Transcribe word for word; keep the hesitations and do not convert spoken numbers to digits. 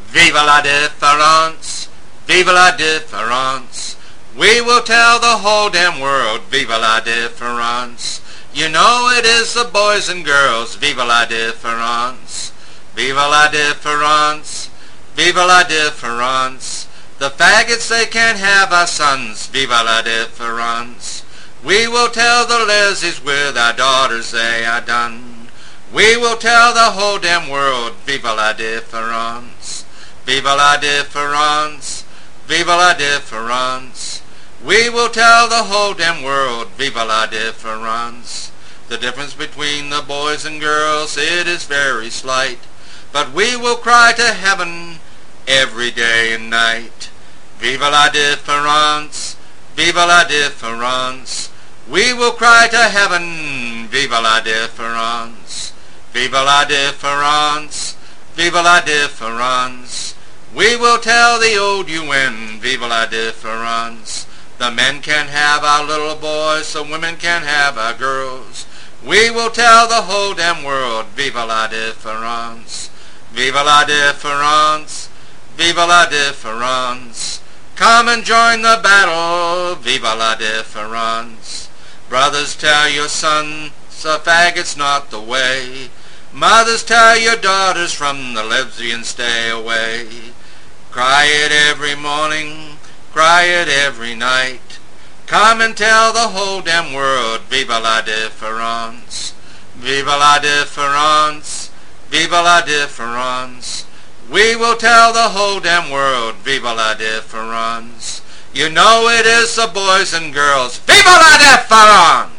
Vive la différence, vive la différence. We will tell the whole damn world, vive la différence. You know it is the boys and girls, vive la différence. Vive la différence, vive la différence. The faggots they can't have our sons, vive la différence. We will tell the lesbians with our daughters they are done. We will tell the whole damn world, vive la différence. Vive la différence, vive la différence. We will tell the whole damn world, vive la différence. The difference between the boys and girls, it is very slight, but we will cry to heaven every day and night. Vive la différence, vive la différence. We will cry to heaven, vive la différence. Vive la différence, vive la différence. We will tell the old U N, vive la différence. The men can have our little boys, the women can have our girls. We will tell the whole damn world, vive la différence. Vive la différence, vive la différence. Come and join the battle, vive la différence. Brothers, tell your sons, the faggot's not the way. Mothers, tell your daughters from the lesbians stay away. Cry it every morning, cry it every night. Come and tell the whole damn world, vive la différence. Vive la différence, vive la différence. We will tell the whole damn world, vive la différence. You know it is the boys and girls, vive la différence.